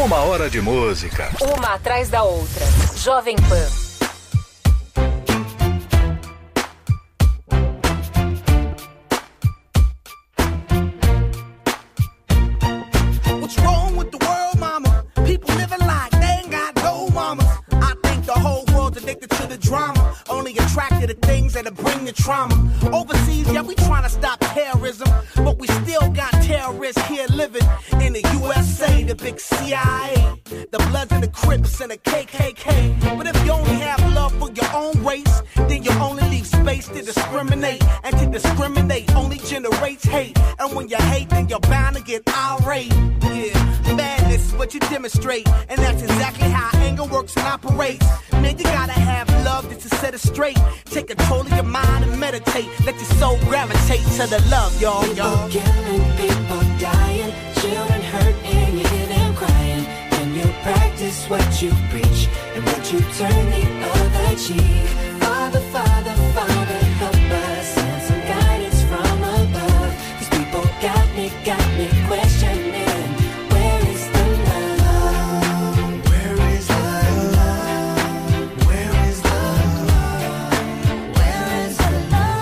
Uma hora de música. Uma atrás da outra. Jovem Pan. What's wrong with the world, mama? People living like they ain't got no mamas. I think the whole world's addicted to the drama. Only attracted to things that'll bring the trauma. Overseas, yeah, we trying to stop terrorism. But we still got terrorists here living in the USA, the big CIA. The Bloods and the Crips and the KKK. But if you only have love for your own race, then you only leave space to discriminate. And to discriminate only generates hate. And when you hate, then you're bound to get irate. Yeah, madness is what you demonstrate. And that's exactly how anger works and operates. Man, you gotta have love just to set it straight. Take control of your mind and meditate. Let your soul gravitate to the love, y'all. People killing, people dying, children hurt and you hear them crying. And you practice what you preach and what you turn the other cheek. Father, Father, Father, help us. Send some guidance from above. These people got me questioning. Where is the love? Where is the love? Where is the love? Where is the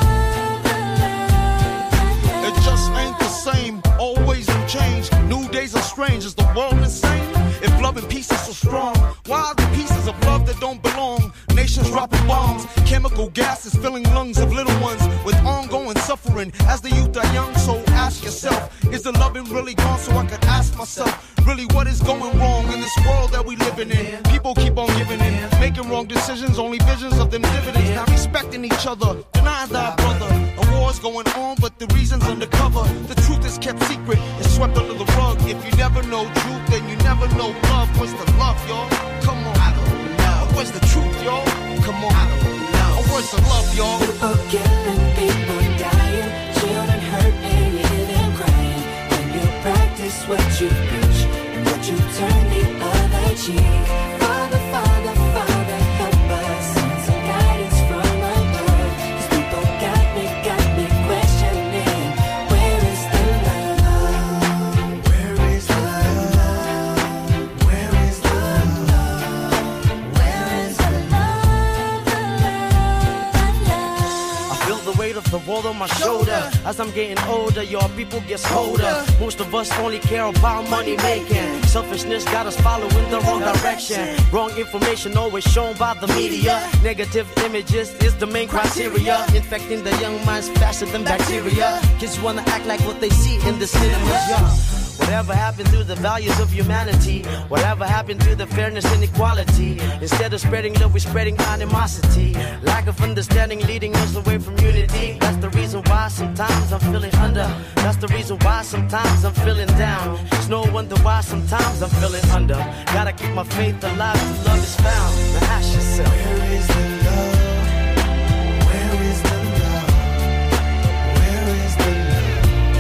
love? It just ain't the same, always in change. New days are strange, is the world insane? If love and peace is so strong, why are the pieces of love that don't belong? Nations dropping bombs, chemical gases filling lungs of little ones with ongoing suffering as the youth are young. So ask yourself, is the loving really gone? So I could ask myself, really what is going wrong in this world that we living in? People keep on giving in, making wrong decisions, only visions of them dividends. Not respecting each other, denying thy brother. A war's going on, but the reason's undercover. The truth is kept secret, it's swept under the rug. If you never know truth, then you never know love. What's the love, y'all? Come on. I don't know. Where's the truth, y'all? Come on. I don't know. Where's the love, y'all? People killing, people dying, children hurt and you hear them crying. When you practice what you preach and what you turn the other cheek. Father, Father, Father, help us. Send some guidance from above. These people got me questioning. Where is the love? Where is the love? Where is the love? Where is the love? I feel the weight of the world on my shoulder. As I'm getting older, your people get colder. Most of us only care about money making. Selfishness got us following the wrong direction. Wrong information always shown by the media. Negative images is the main criteria. Infecting the young minds faster than bacteria. Kids wanna act like what they see in the cinemas, yeah. Whatever happened to the values of humanity? Whatever happened to the fairness and equality? Instead of spreading love, we're spreading animosity. Lack of understanding leading us away from unity. That's the reason why sometimes I'm feeling under. That's the reason why sometimes I'm feeling down. It's no wonder why sometimes I'm feeling under. Gotta keep my faith alive till love is found. Now ask yourself, Where is the love? Where is the love? Where is the love?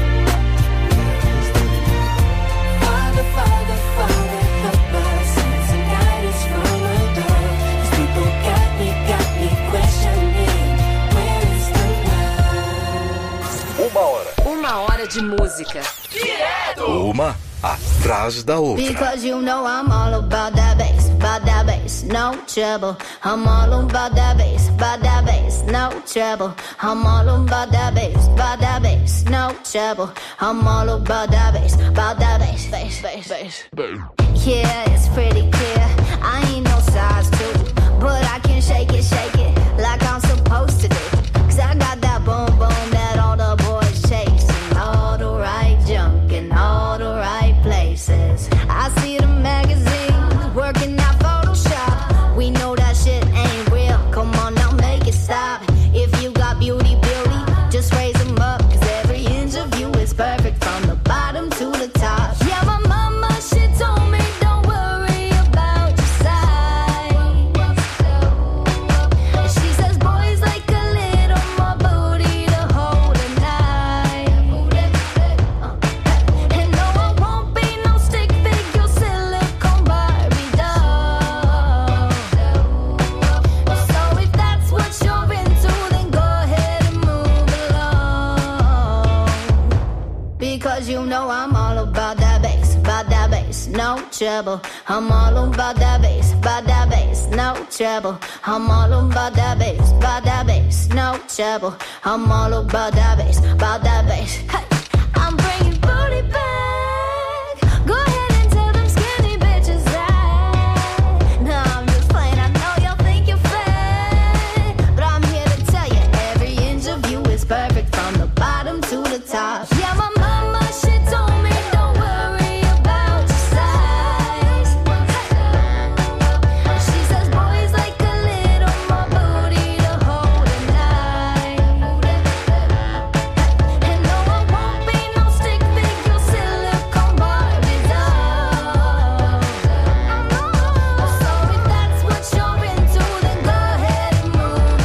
Father, Father, Father, help us. Send some guidance from above. These people got me questioning. Where is the love? Uma hora. Uma hora de música. Uma atrás da outra. Because you know I'm all about that bass, no trouble. I'm all about that bass, no trouble. I'm all about that bass, no trouble. I'm all about that bass, bass. Yeah, it's pretty clear. I ain't no size 2, but I can shake it like I'm supposed to do. 'Cause I got that boom boom that all the boys chase, and all the right junk in all the right places. I see the magazines working out Photoshop. We know that shit ain't real. Come on now, make it stop. If you got beauty, just raise them up. 'Cause every inch of you is perfect from the bottom to the top. Yeah, my mama, she told me don't worry about your size. She says boys like a little bass, no trouble. I'm all about that bass, no trouble. I'm all about that bass, no trouble. I'm all about that bass, hey. I'm bringing booty back. Go ahead and tell them skinny bitches that. No, I'm just playing, I know y'all think you're fat, but I'm here to tell you, every inch of you is perfect from the bottom to the top. Yeah, my mama, she told me don't worry about your size. She says boys like a little more booty to hold at night. And no, I won't be no stick figure silicone Barbie doll. So if that's what you're into, then go ahead and move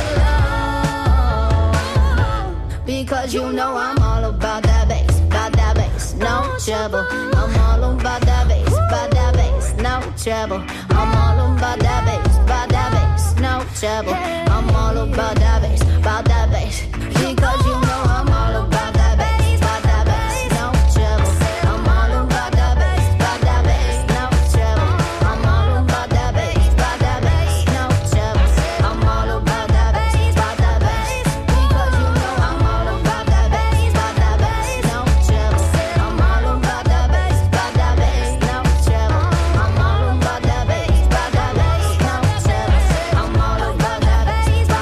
along. Because you know I'm all about that bass, no trouble. I'm all about that bass, no trouble. I'm all about that bass, no trouble. I'm all about that bass, because you know I'm all about that bass, no trouble. I'm all about that bass, no trouble. I'm all about that bass, no trouble. I'm all about that bass, because you know I'm all about that bass, no trouble. I'm all about that bass, no trouble. I'm all about that bass, no trouble. I'm all about that bass,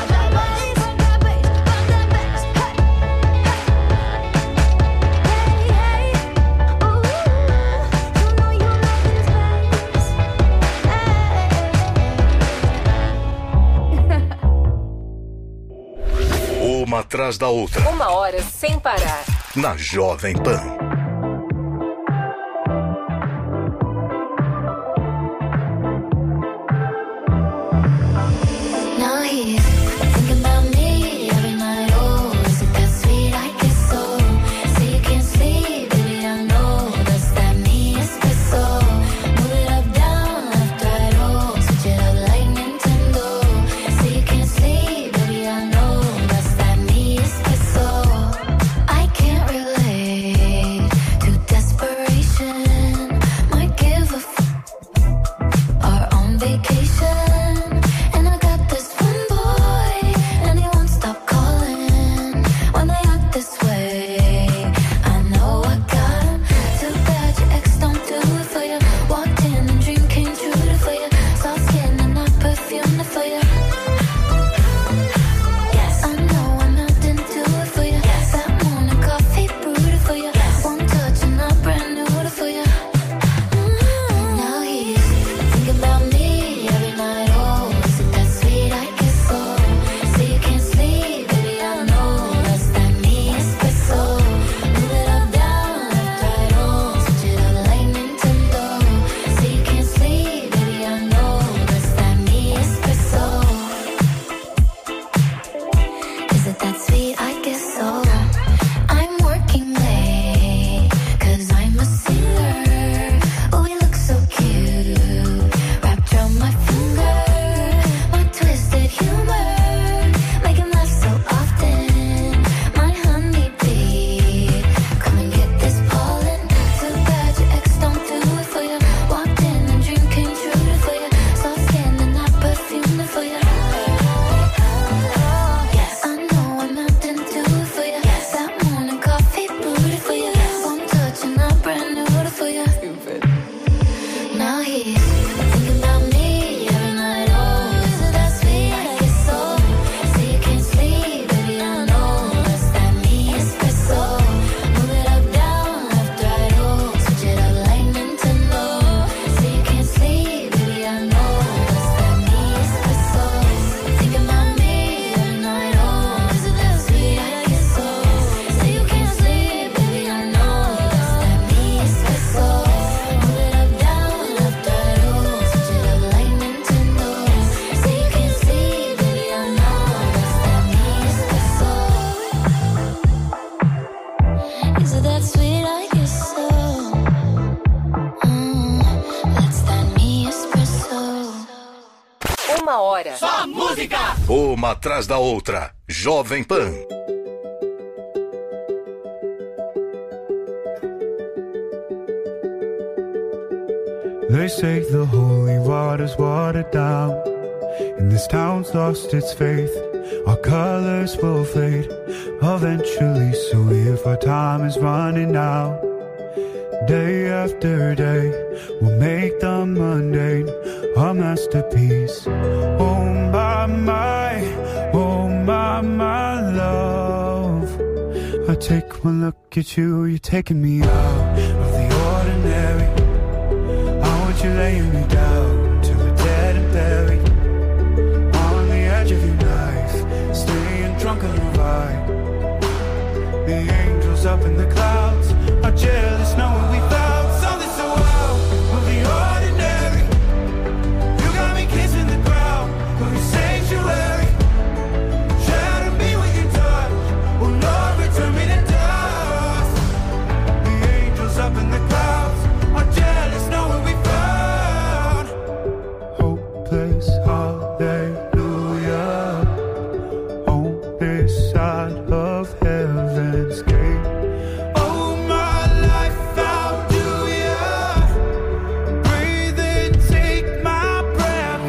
Uma atrás da outra. 1 hora sem parar. Na Jovem Pan. Now he's thinking about me every night. Oh, is it that sweet? I guess so. Say you can't sleep, baby, I know that's that me espresso. Move it up, down, left, right, oh, switch it up like Nintendo. Say you can't sleep, baby, I know that's that me espresso. I can't relate to desperation. Might give a are on vacation, and I got this one boy, and he won't stop calling when they act this way. I know I got him. Too bad your ex don't do it for you. Walked in and dream came true for you. Soft skin and not perfume for you. Yes, I know I'm melting to it for you. Yes, that morning coffee brewed for you. Yes, one touch and I'm brand new for you. Now he's thinking about me every night. Oh, is it that sweet? I guess so. Say you can't sleep, baby, I know that's that me espresso. Move it up, down, left, right, oh, switch it up like Nintendo. Say you can't sleep, baby, I know that's that me espresso. Is it that sweet? I guess so. I'm working late, 'cause I'm a singer. Oh, you look so cute, wrapped around my finger. My twisted humor, make him laugh so often. My honeybee, come and get this pollen. Too bad your ex don't do it for you. Walked in and dream came true for you. Soft skin and not perfume for you. Yes, I know I'm melting to it for you. Yes, that morning coffee brewed for you. One touch and I'm brand new for you. Now he's thinking about me every night. Oh, is it that sweet? I guess so. Say you can't sleep, baby, I know that's that me espresso. Move it up, down, left, right, oh, switch it up like Nintendo. Say you can't sleep, baby, I know that's that me espresso. Thinking about me every night. Oh, is it that sweet? I guess so. Say you can't sleep, baby, I know that's that me espresso. Move it up, down, left, right, oh, switch it up like Nintendo. Say you can't sleep, baby, I know that's that me espresso. Is it that sweet? I guess so. That's that me espresso. 1 hora. Uma atrás da outra. Jovem Pan. They say the holy water's watered down, and this town's lost its faith. Our colors will fade eventually, so if our time is running out, day after day, we'll make the mundane a masterpiece. Oh my, oh my love. I take one look at you, you're taking me out of the ordinary. I want you laying me down till we're dead and buried, on the edge of your knife, staying drunk on your ride. The angels up in the clouds are jealous knowing we found something so out of the ordinary. You got me kissing the ground of your sanctuary. Shadow me with your touch, oh Lord, return me to dust. The angels up in the clouds are jealous knowing we found hopeless hallelujah on this side of heaven's gate. Oh, my life, how do ya breathe and take my breath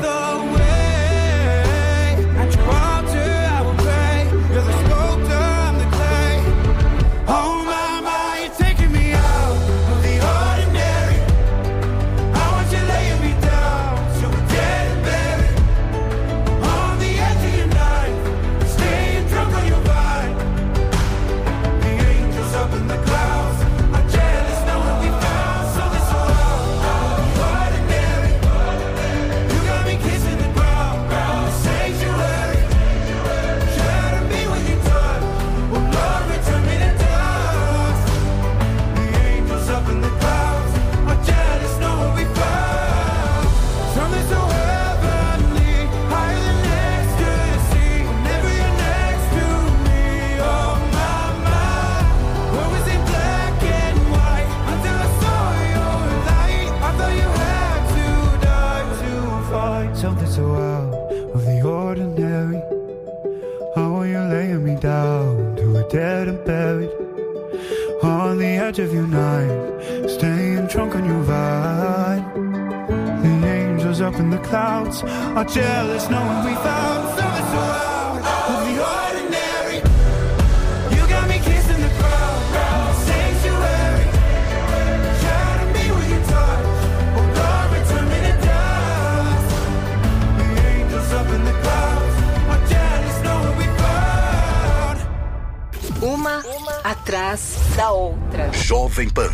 away? At your altar I will pray. You're the sculptor, I'm the clay. Oh my, you're taking me out of the ordinary. I want you laying me down till we're dead and buried, on the edge of your knife, staying drunk on your vine. The angels up in the clouds are jealous knowing we found something so out of the ordinary. You got me kissing the ground, the sanctuary. Shadow me with your touch, oh Lord, return me to dust. The angels up in the clouds are jealous knowing we found something so heavenly, higher than ecstasy. Whenever you're next to me, oh my, what was in black and white until I saw your light. I thought you had to die to find something so out of the ordinary. How are you laying me down to a dead and buried, on the edge of your knife, staying drunk on your vine. The angels up in the clouds are jealous knowing we found something so out of the ordinary. You got me kissing the ground, sanctuary. Shadow me with your touch, oh Lord, return me to dust. The angels up in the clouds are jealous knowing we found. Uma atrás da outra. Jovem Pan.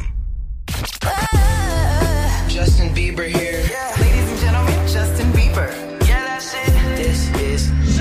Justin Bieber here. Ladies and gentlemen, Justin Bieber. Yeah, that's it. This is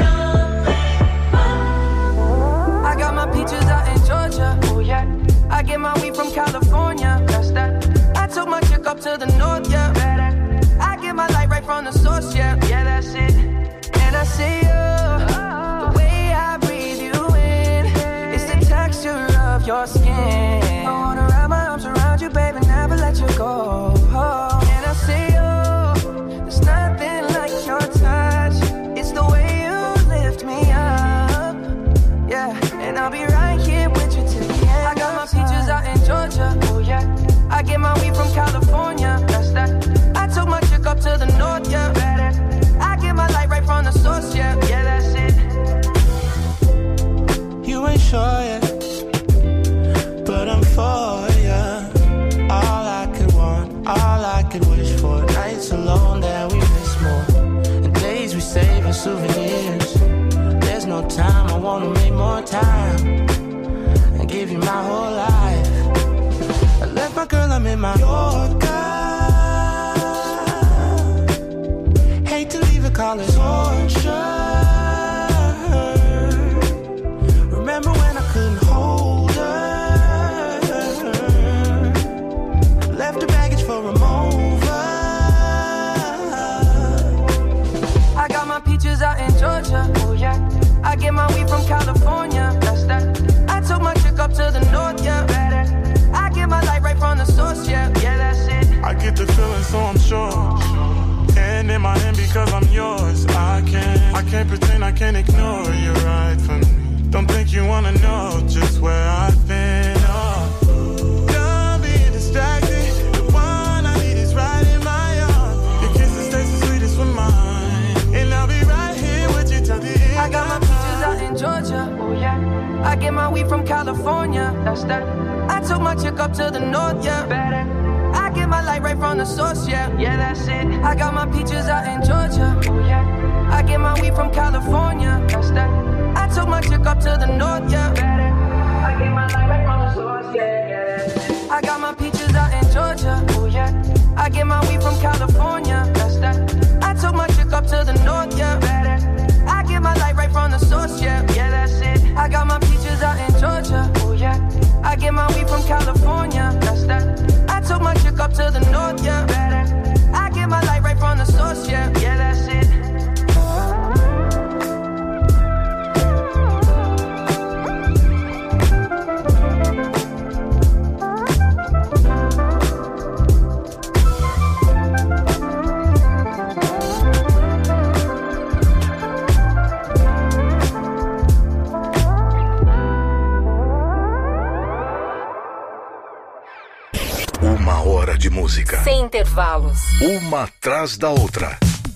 I got my peaches out in Georgia. Oh yeah. I get my weed from California. That's that. I took my chick up to the north, yeah. I get my light right from the source, yeah. Yeah, that's it. And I see you, the way I breathe you in, it's the texture of your skin. I wanna wrap my arms around you, baby, never let you go. And I see you, there's nothing like your touch. It's the way you lift me up, yeah. And I'll be right here with you till the end. I got my peaches out in Georgia, oh yeah. I get my weed from California, that's that. I took my chick up to the north, yeah. I get my light right from the source, yeah. Yeah, that's it. You ain't sure yet, but I'm for ya. All I could want, all I could wish for. Nights alone that we miss more, and days we save as souvenirs. There's no time, I wanna make more time and give you my whole life. I left my girl, I'm in my Yorker. Hate to leave it, call it torture. Remember when I couldn't hold her? Left the baggage for a mover. I got my peaches out in Georgia, oh yeah. I get my weed from California, that's that. I took my chick up to the north, yeah. I get my light right from the source, yeah. Yeah, that's it. I get the feeling, so I'm sure. And in my hand because I'm yours. I can't pretend, I can't ignore you right from me. Don't think you wanna know just where I've been. Oh, don't be distracted. The one I need is right in my that. I took my chick up to the north, yeah. Better. I get my light right from the source, yeah. Yeah, that's it. I got my peaches out in Georgia. Oh, yeah. I get my weed from California. That's that. I took my chick up to the north, yeah. Better. I get my light right from the source, yeah. Yeah, that's it. I got my peaches out in Georgia. Oh, yeah. I get my weed from California. That's that. I took my chick up to the north, yeah. Better. I get my light right from the source, yeah. Yeah, that's it. I got my peaches out in Georgia. Oh, yeah. I get my weed from California. That's that. I took my chick up to the north, yeah. Better. I get my light right from the source, yeah. Yeah, that's it. Uma hora de música. Sem intervalos. Uma atrás da outra.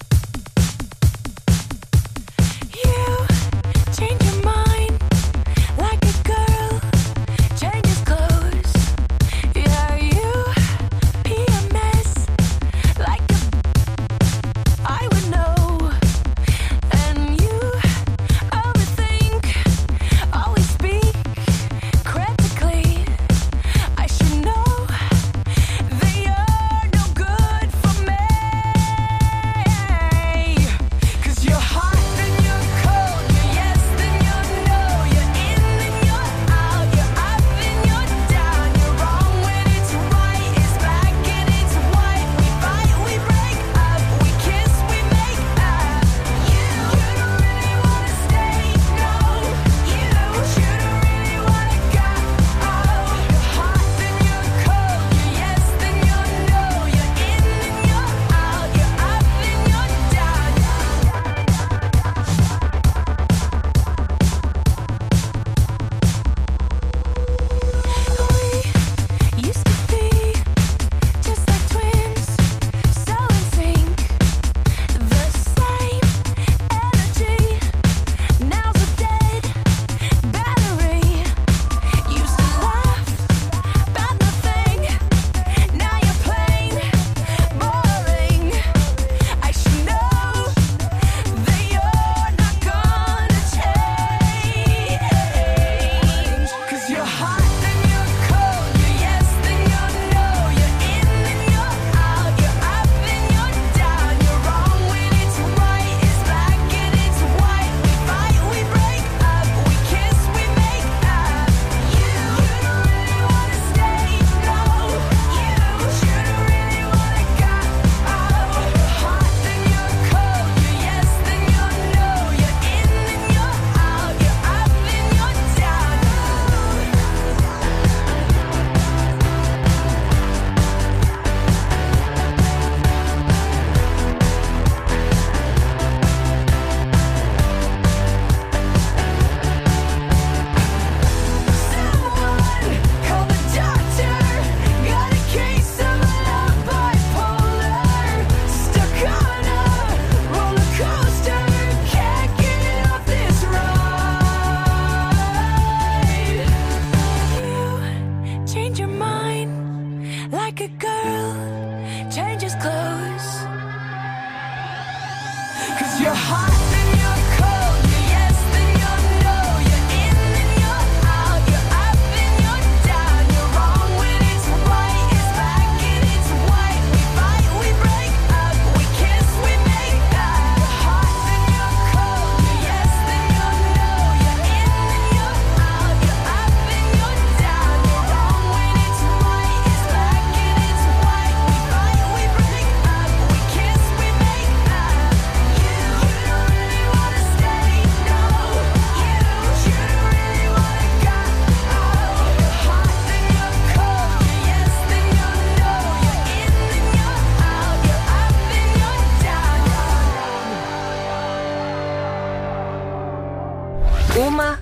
Uma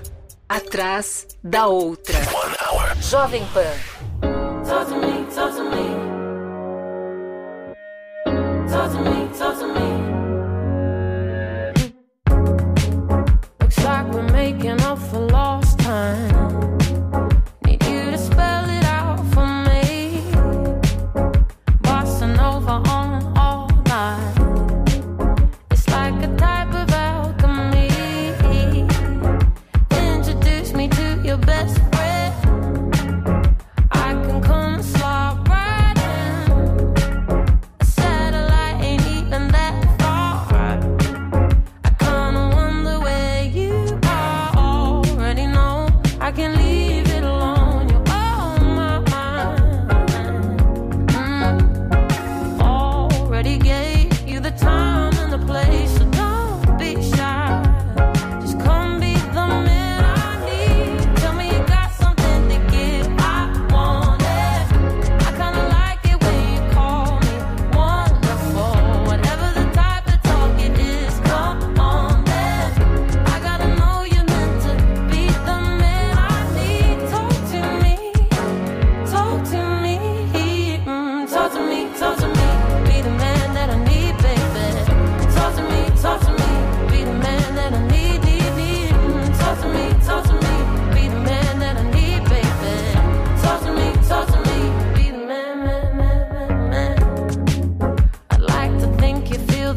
atrás da outra. Jovem Pan. Talk to me, talk to me. Talk to me, talk to me. Looks like we're making up for lost time. Need you to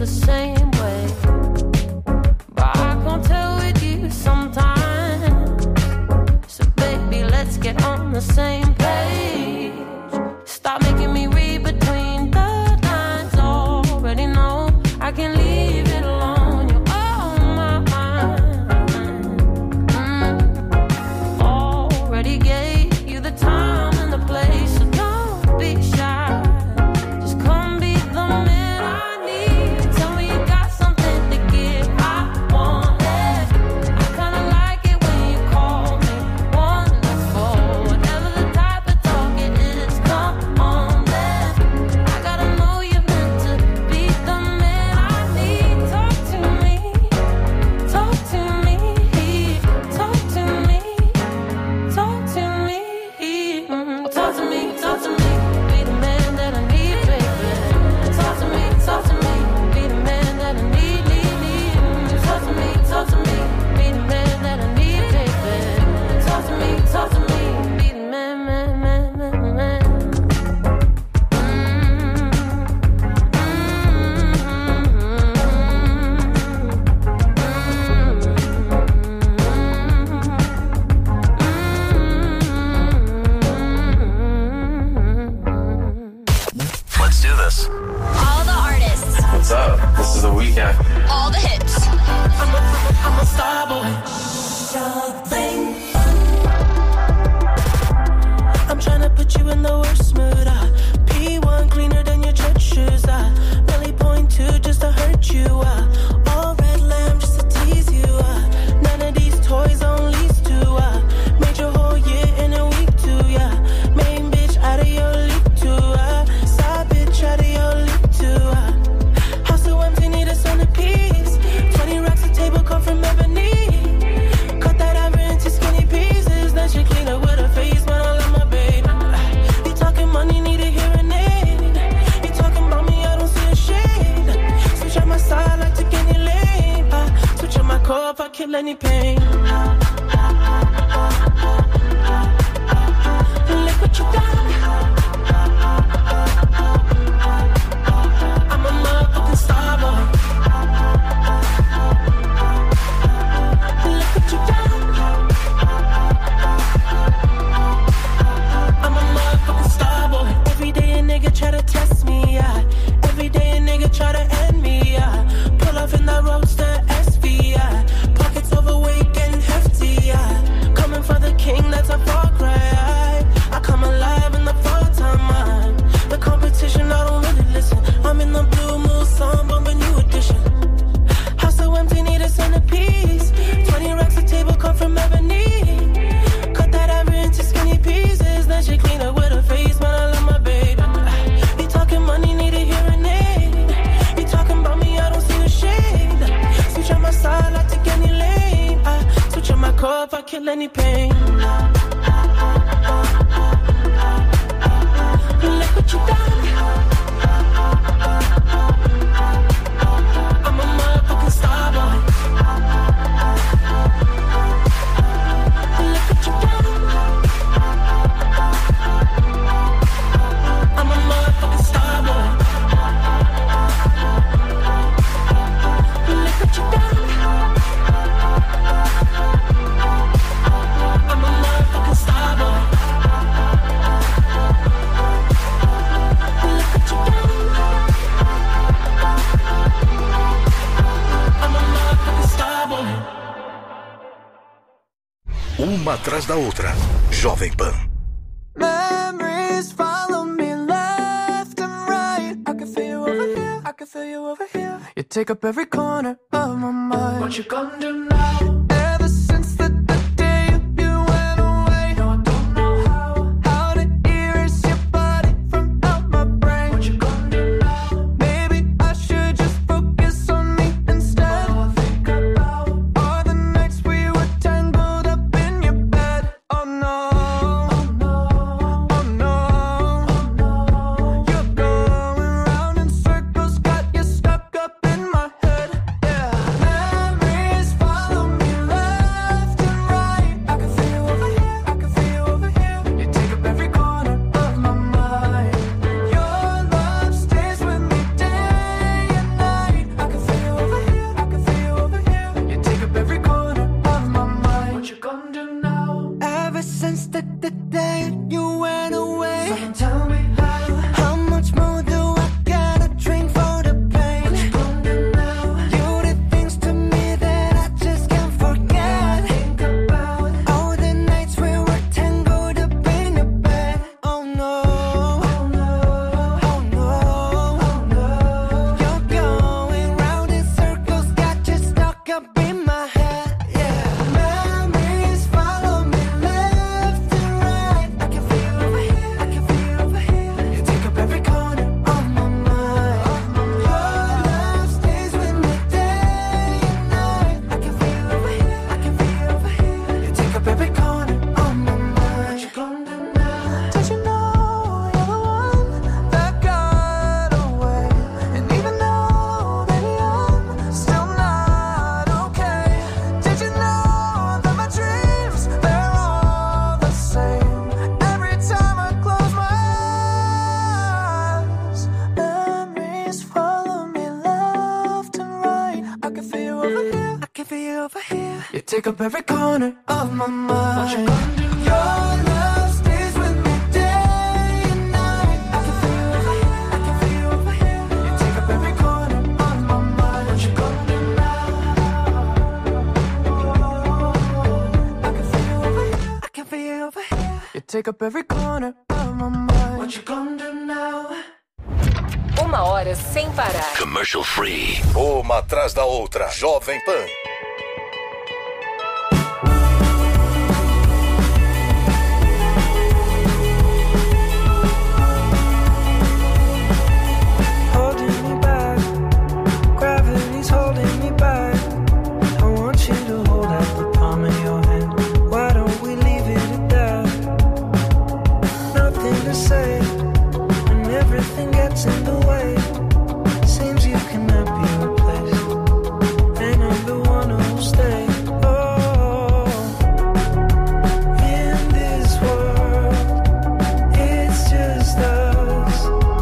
same way. But I can't tell with you sometimes. So baby, let's get on the same page. Stop making me read between the lines. Already know I can leave it alone. You're on my mind. Already gave you the time and the place, so don't be shy. Just come be the man I need. Tell me you got something to give. I want it. I kinda like it when you call me wonderful. Whatever the type of talk it is, come on then. I gotta know you're meant to be the man I need. Talk to me, talk to me, talk to me, talk to me, talk to me, talk to me. Be the man that I need, baby. Talk to me, be the man that I need, need. Talk to me, be the man that I need, baby. Talk to me, be the man, man, man, man, man. Let's do this. All the artists, What's up? This is The Weeknd. all the hits. I'm a star boy. I'm tryna put you in the worst mood. P1 cleaner than your church shoes. Really point two just to hurt you. All red lamb just to tease you. None of these toys on lease to. Made your whole year in a week too. Main bitch out of your league too. Side bitch out of your league too. House so empty, need a centerpiece. 20 racks a table come from ebony. Cut that ever into skinny pieces. Then she clean up with her face, man, I love my baby. You talking money, need a hearing aid. You talking about me, I don't see a shade. Switch on my side, like take any lane. Switch on my core if I kill any pain. Look what you done. I'm a motherfucking star boy. Look what you done. I'm a motherfucking star boy. Every day a nigga try to test me, Every day a nigga try to end me, Pull off in that roadster SV, Pockets overweight getting hefty, Coming for the king, that's a far cry. I come alive in the fall time, The competition, I don't really listen. I'm in the blue moon, song bumping new edition. House so empty, need a centerpiece. 20 racks a table come from ebony. Cut that ever into skinny pieces. Then she clean up with her face, man, I love my baby. You talking money, need a hearing aid. You talking about me, I don't see a shade. Switch on my side, I take any lane. Switch on my core if I kill any pain. Look what you done. I'm a motherfucking star boy. Look what you done. I'm a motherfucking star boy. Look what you done. I'm a motherfucking star boy. Look what you done. I'm a motherfucking star boy. Uma atrás da outra. Jovem Pan. Memories follow me left and right. I can feel you over here, I can feel you over here. You take up every corner of my mind. What you gonna do now? Ever since the day you went away, no, I don't know how to erase your body from out my brain. What you gonna do now? Maybe I should just focus on me instead. All I think about are the nights we were tangled up in your bed. Oh no, oh no, oh no, oh no. You're going round in circles, got you stuck up in my head. Yeah, memories follow me over here. You take up every corner of my mind. What you gonna do? Your love stays with me day and night. I can feel you over here. I can feel you over here. You take up every corner of my mind. What you gonna do now? I can feel you over here. I can feel you over here. You take up every corner of my mind. What you gonna do now? 1 hora sem parar. Commercial free. Uma atrás da outra. Jovem Pan. Holding me back, gravity's holding me back. I want you to hold out the palm of your hand. Why don't we leave it at that? Nothing to say, and everything gets in the way. Seems you cannot be replaced, and I'm the one who'll stay. Oh, in this world, it's just us.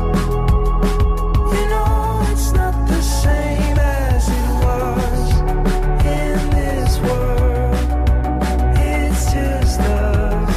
You know it's not the same as it was. In this world, it's just us.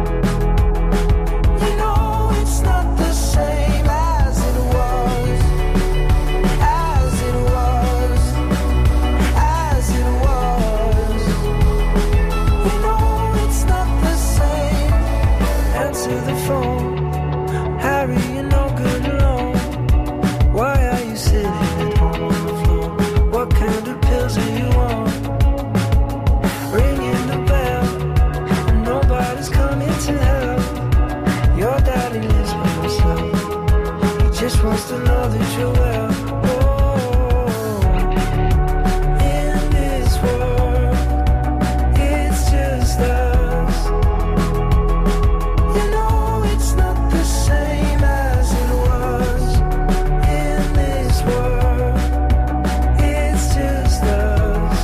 You know it's not the same as it was. As it was. As it was. You know it's not the same. Answer the phone. Harry, you're no good alone. Why are you sitting at home on the floor? What kind of pills are you on? Ringing the bell, and nobody's coming to help. Your daddy lives by himself. He just wants to know that you're well. Oh, in this world, it's just us. You know it's not the same as it was. In this world, it's just us.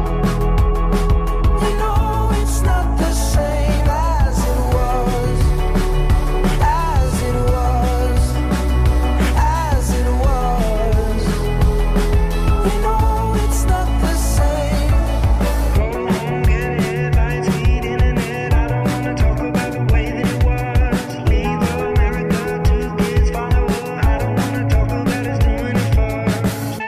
You know it's not the same as it was. As it was. As it was. You know it's not the same. Come home, get headlines, feed internet. I don't wanna talk about the way that it was. Leave America, 2 kids follow her. I don't wanna talk about us doing it first.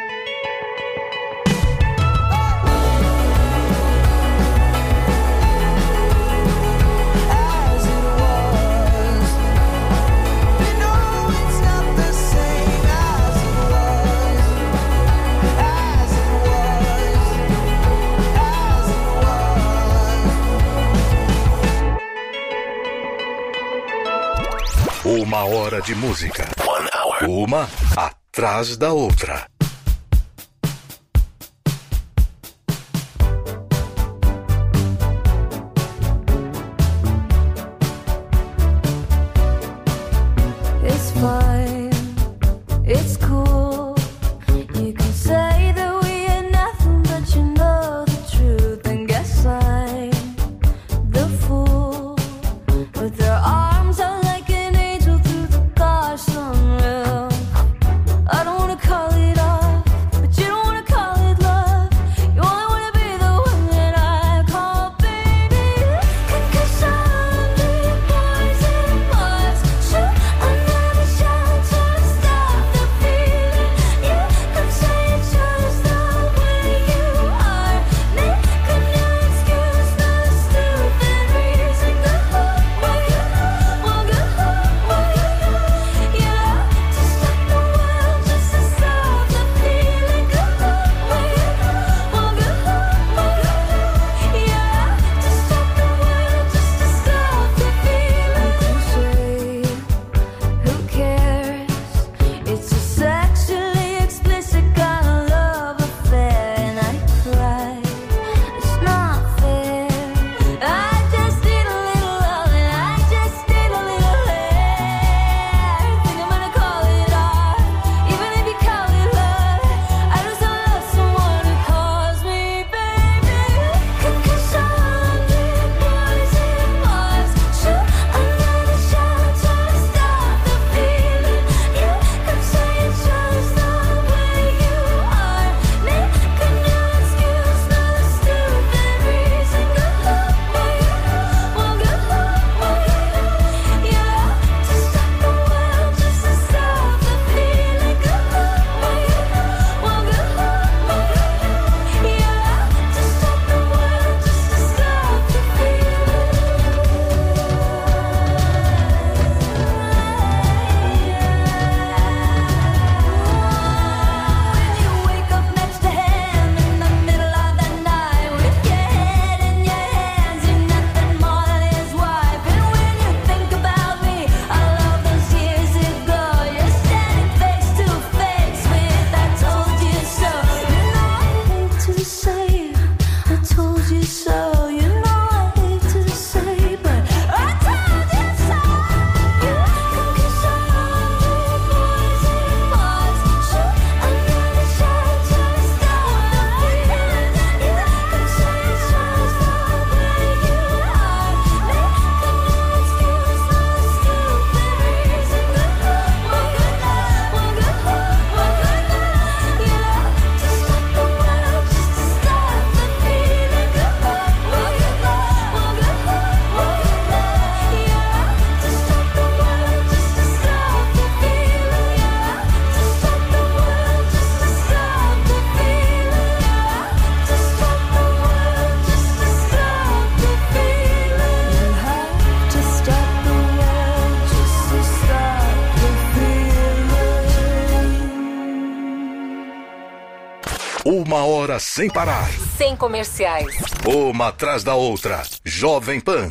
As it was. You know it's not the same as it was. As it was. As it was. 1 hora de música. 1 hour. Uma atrás da outra. It's fine, it's cool. You can say that we ain't nothing, but you know the truth. And guess I'm the fool with their arms out like an angel through the car sunroof. I don't wanna call it all 1 hora sem parar. Sem comerciais. Uma atrás da outra. Jovem Pan.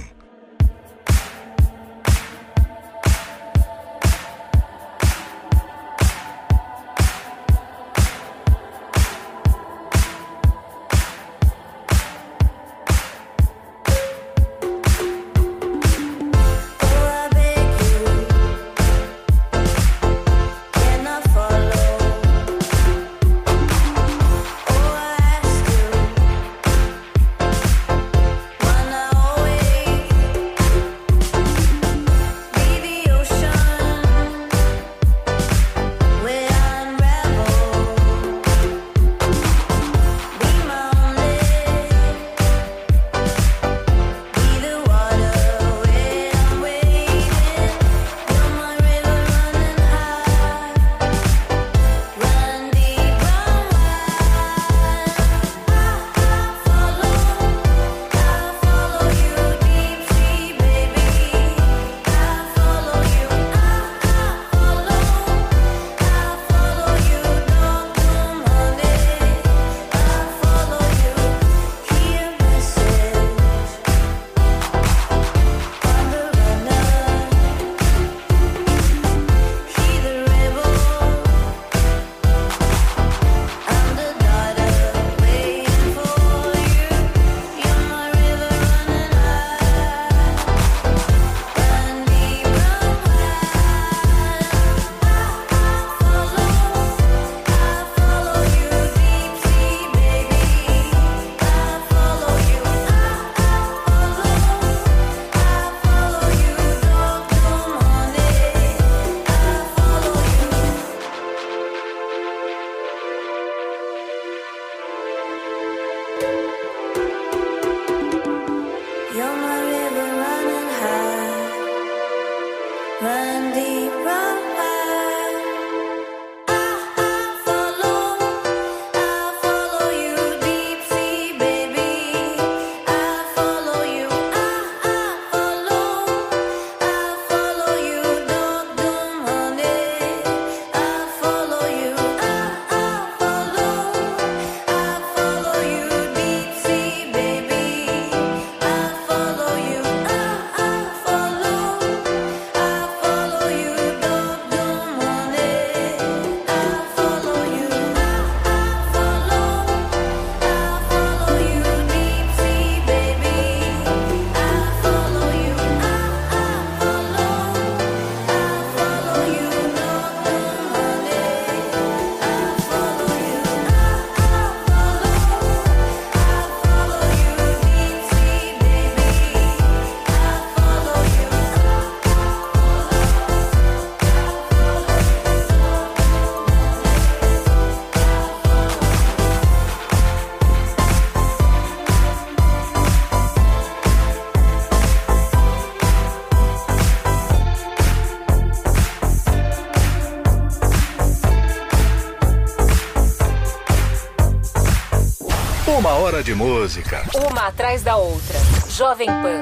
Uma hora de música. Uma atrás da outra. Jovem Pan.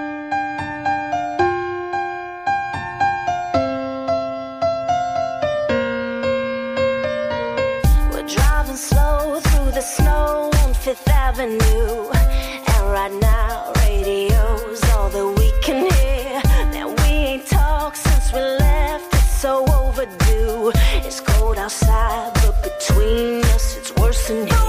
We're driving slow through the snow on Fifth Avenue. And right now, radio's all that we can hear. Now we ain't talked since we left, it's so overdue. It's cold outside, but between us, it's worse than here.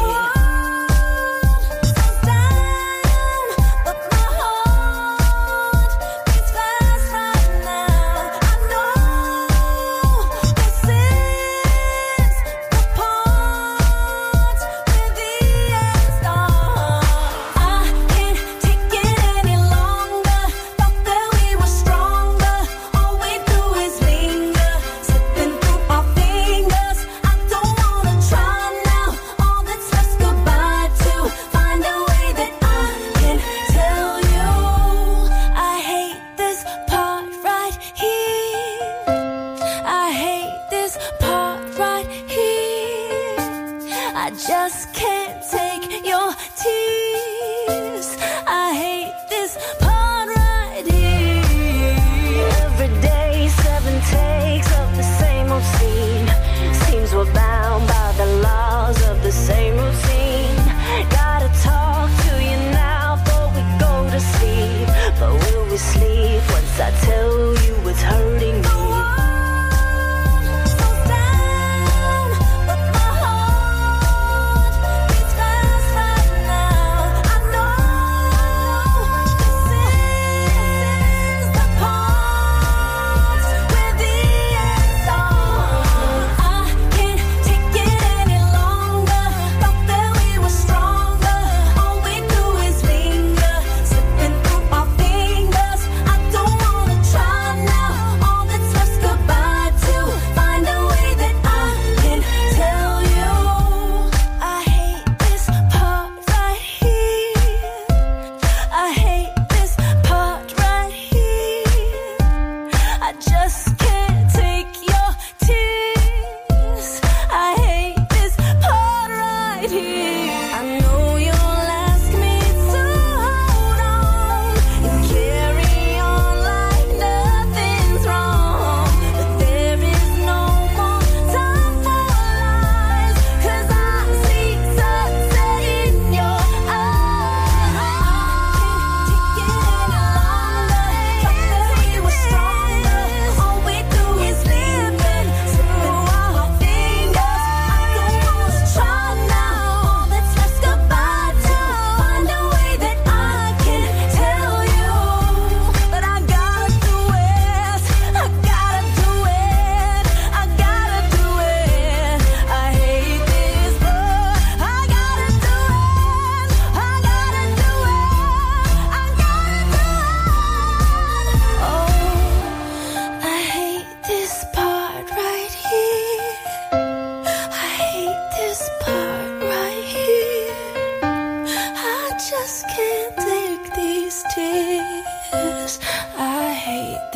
I just can't take your tears. I hate this part right here. Every day, 7 takes of the same old scene. Seems we're bound by the laws of the same routine.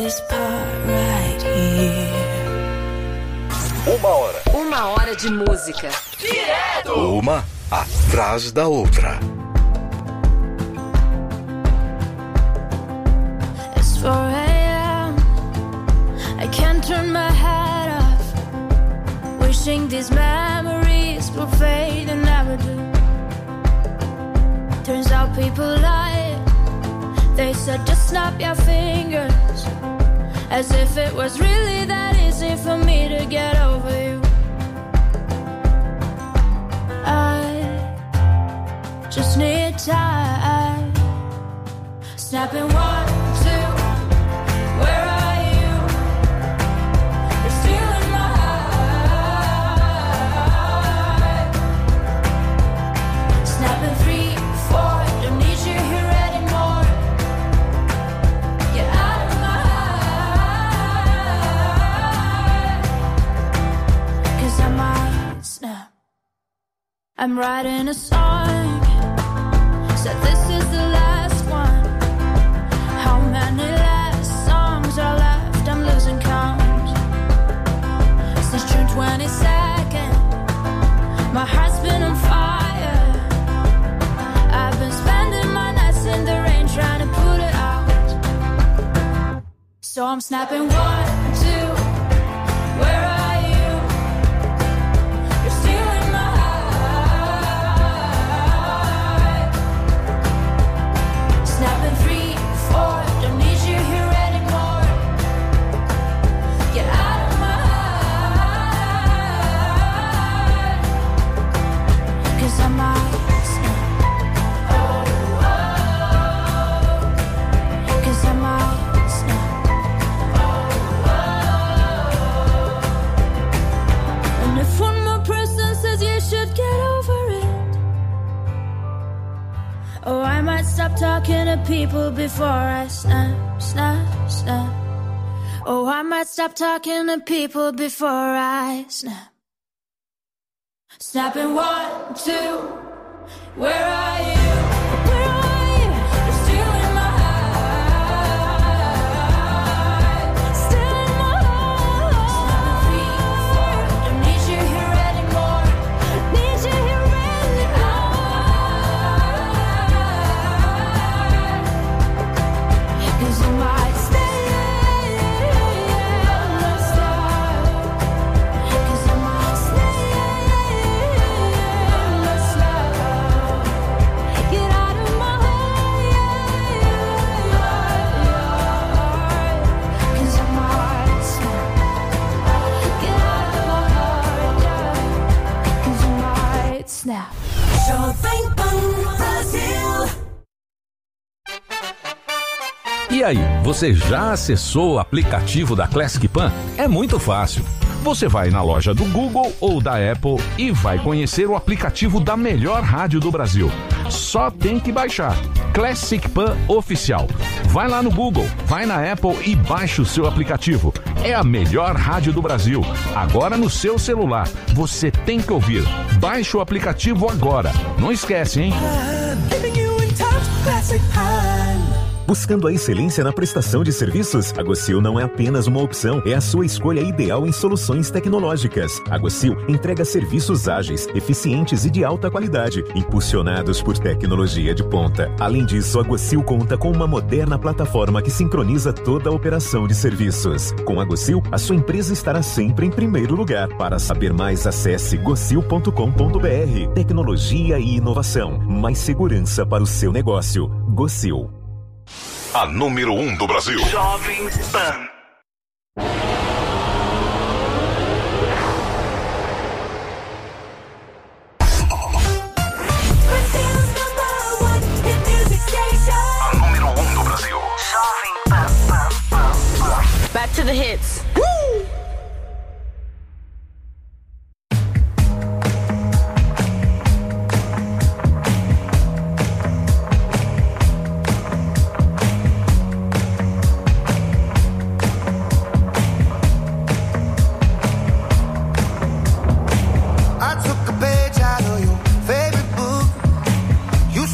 this part right here. 1 hora. 1 hora de música. Direto. Uma atrás da outra. It's 4 a.m. I can't turn my head off. Wishing these memories will fade and never do. Turns out people lie. They said just snap your fingers, as if it was really that easy for me to get over you. I just need time. Snapping 1, 2, where are you? You're still in my heart. Snapping 3, 4, don't need you here anymore. Get out of my heart, 'cause I might snap. I'm writing a song, said this is the last one. How many last songs are left? I'm losing count. Since June 22nd, my heart's been on fire. I've been spending my nights in the rain trying to put it out. So I'm snapping 1, 2, where are you? You're still in my heart. Snapping 3, 4, don't need you here anymore. Get out of my heart, 'cause I might snap. Oh, 'cause I might snap. And if one more person says you should get over it, oh, I might stop talking to people before I snap, snap, snap. Oh, I might stop talking to people before I snap. Snapping 1, 2, where are you? Where are you? You're still in my heart. Still in my heart. Snapping 3, 4, don't need you here anymore. Need you here anymore. 'Cause I might stay. Let's start. 'Cause I might stay. Let's start. Get out of my heart. 'Cause I might snap. Get out of my heart. 'Cause I might snap. Jovem Pan Brasil. E aí, você já acessou o aplicativo da Classic Pan? É muito fácil. Você vai na loja do Google ou da Apple e vai conhecer o aplicativo da melhor rádio do Brasil. Só tem que baixar. Classic Pan Oficial. Vai lá no Google, vai na Apple e baixa o seu aplicativo. É a melhor rádio do Brasil. Agora no seu celular. Você tem que ouvir. Baixe o aplicativo agora. Não esquece, hein? Buscando a excelência na prestação de serviços? A Gocil não é apenas uma opção, é a sua escolha ideal em soluções tecnológicas. A Gocil entrega serviços ágeis, eficientes e de alta qualidade, impulsionados por tecnologia de ponta. Além disso, a Gocil conta com uma moderna plataforma que sincroniza toda a operação de serviços. Com a Gocil, a sua empresa estará sempre em primeiro lugar. Para saber mais, acesse gocil.com.br. Tecnologia e inovação. Mais segurança para o seu negócio. Gocil. A número 1 do Brasil. Jovem Pan. A número 1 do Brasil. Jovem Pan. Back to the hits.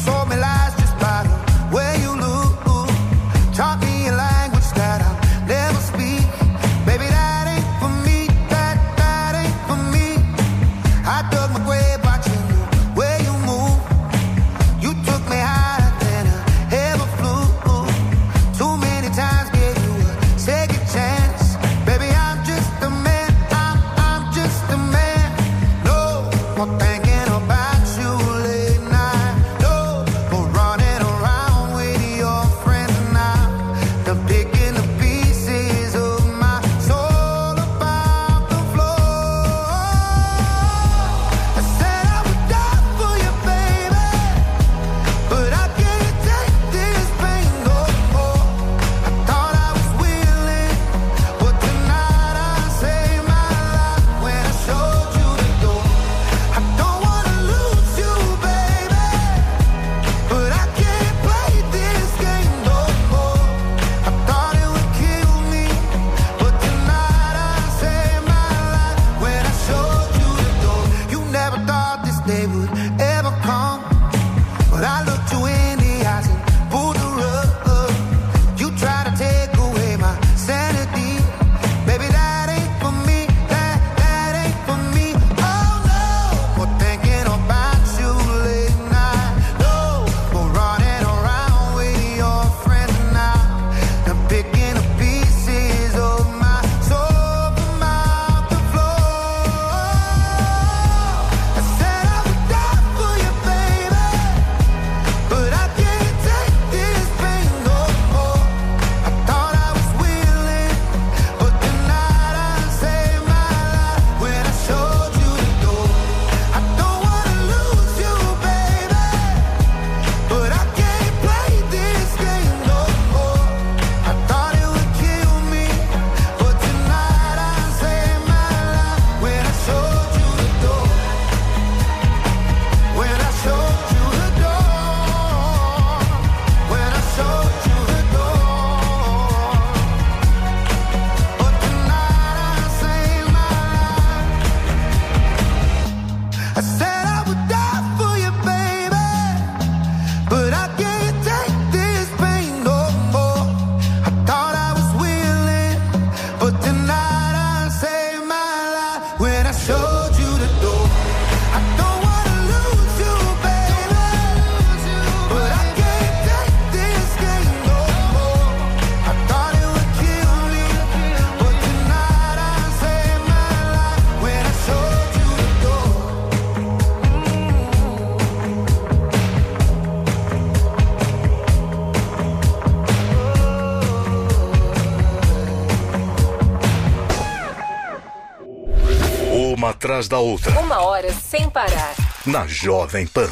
Talking a language that I'll never thinking about you late night. No, for running around with your friends now. They're picking the pieces of my soul about the floor. I said I would die for you, baby, but I can't take this pain no more. I thought I was willing, but tonight I saved my life when I showed you the door. I don't wanna lose you, baby, but I can't play this game no more. I thought it would kill me, but tonight I saved my life when I showed you the door. You never thought this day would ever come, but I looked you in the eyes and pulled the rug. You tried to take away my sanity, baby, that ain't for me, that ain't for me. Oh no, for thinking about you late night. No, for running around with your friends now. I'm picking the pieces of my soul from out the floor. I said I would die for you, baby, but I can't take this pain no more. I thought I was willing, but tonight I saved my life when I showed you the door. I don't wanna lose you, baby, but I can't play this game no more. I thought it would kill me, but tonight I saved my life when I showed you the door. When I showed you the door. When I showed you the door. But tonight I saved my life. I said I would die for you, baby, but I can't take this pain no more. I thought I was willing, but tonight I saved my life when I showed you the door. I don't wanna lose you, baby, but I can't take this game no more. I thought it would kill me, but tonight I saved my life when I showed you the door. Uma atrás da outra. 1 hora sem parar. Na Jovem Pan.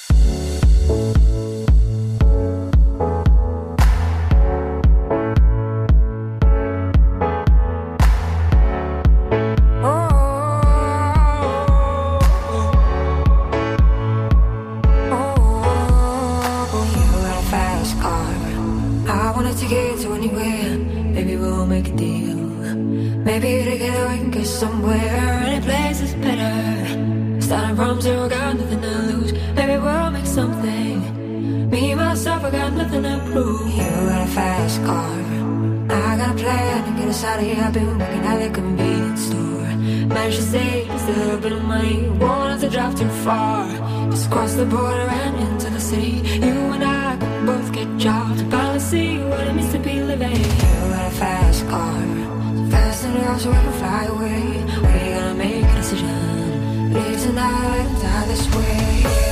You got a fast car. I wanna take it to anywhere. Maybe we'll make a deal. Maybe together we can get somewhere. Any place is better. Starting from zero, got nothing to lose. Maybe we'll make something. Me, myself, I got nothing to prove. You got a fast car. I got a plan to get us out of here. I've been working at the convenience store. Managed to save just a little bit of money. Won't have to drive too far. Just cross the border and into the city. You and I can both get jobs. Finally see what it means to be living. You got a fast car. Fast enough so we can fly away. We're gonna make a decision. Live tonight and die this way.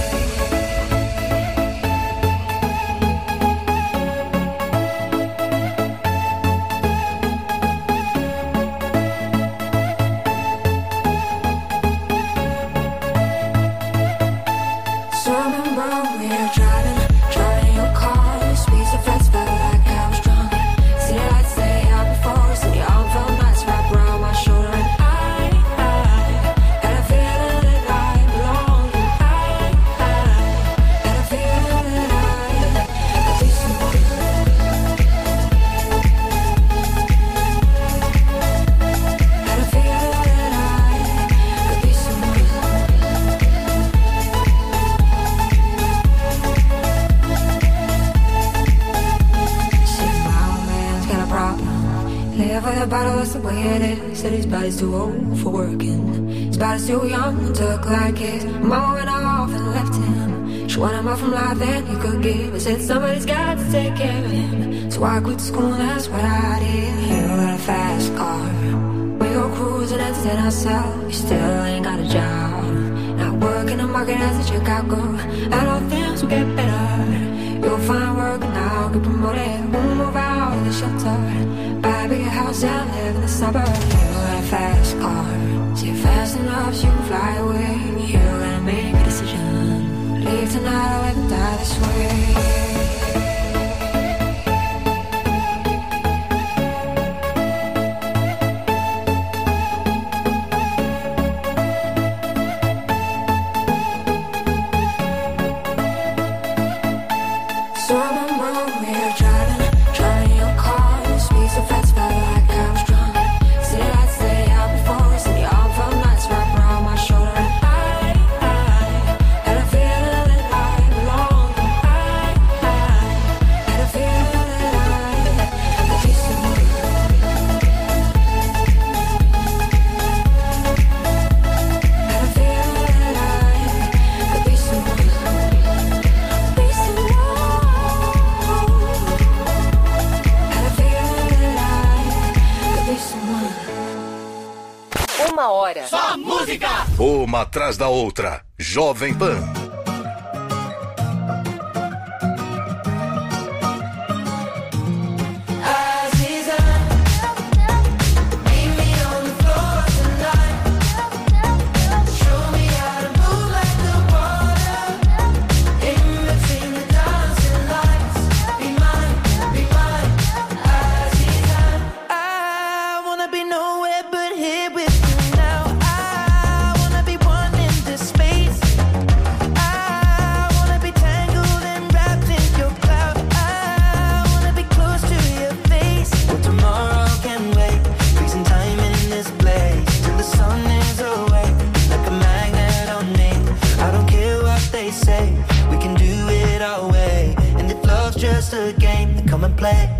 So I remember we were driving your car. The speeds of fast felt like I was drunk. See the lights lay out before us, and your arm felt nice wrapped around my shoulder. And I had a feeling that I belonged. I had a feeling that I could be someone. Had a feeling that I could be someone. Live with a bottle, that's the way it is. Said his body's too old for working. His body's too young and took like his. Mama went off and left him. She wanted more from life than he could give. I said somebody's got to take care of him. So I quit school and that's what I did. You got a fast car. We go cruising and entertain ourselves. You still ain't got a job. Now Work in the market as a Chicago, and all things will get better. You'll find work now, get promoted. We'll move out of the shelter, buy a bigger house and live in the suburbs. You got a fast car, see fast enough so you can fly away. You gotta make a decision, leave tonight or let me die this way. Só música! Uma atrás da outra. Jovem Pan. Just a game, then come and play.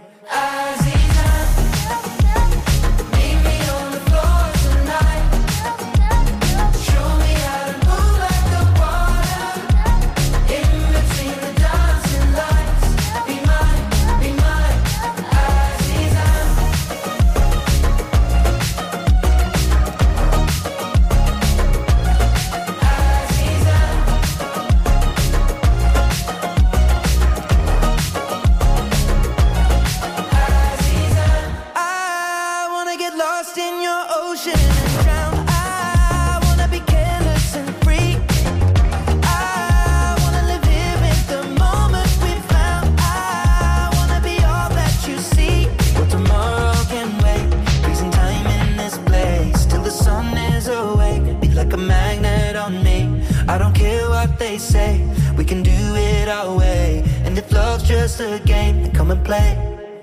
Just a game, then come and play.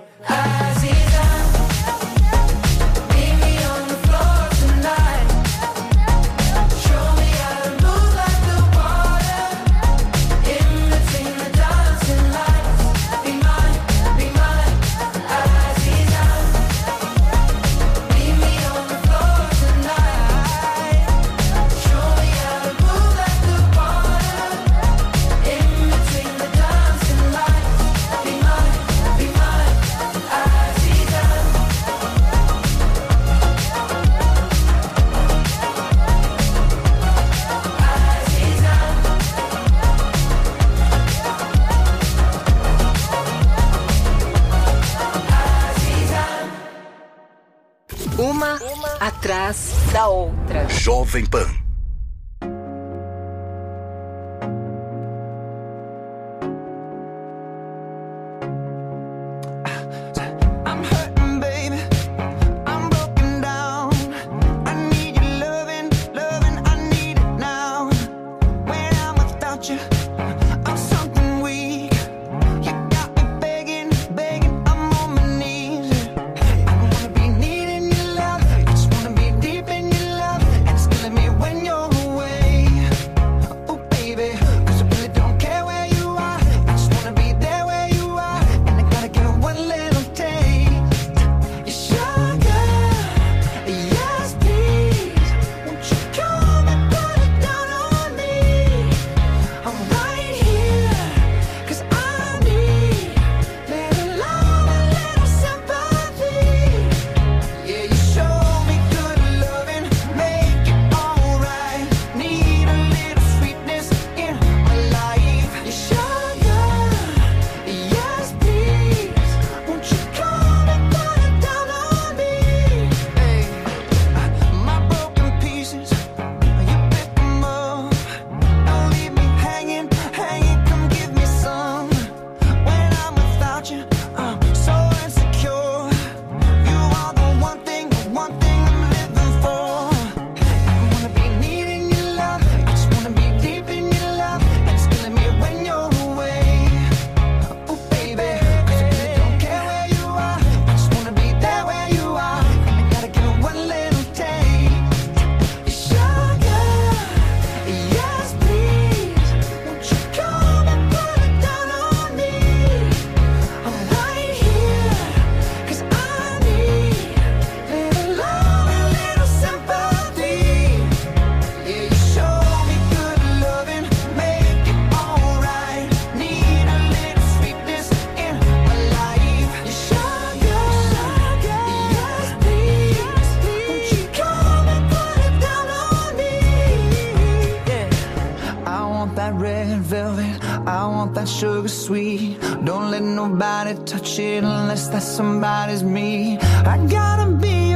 Uma atrás da outra. Jovem Pan. I'm I want that red velvet, I want that sugar sweet. Don't let nobody touch it unless that somebody's me. I gotta be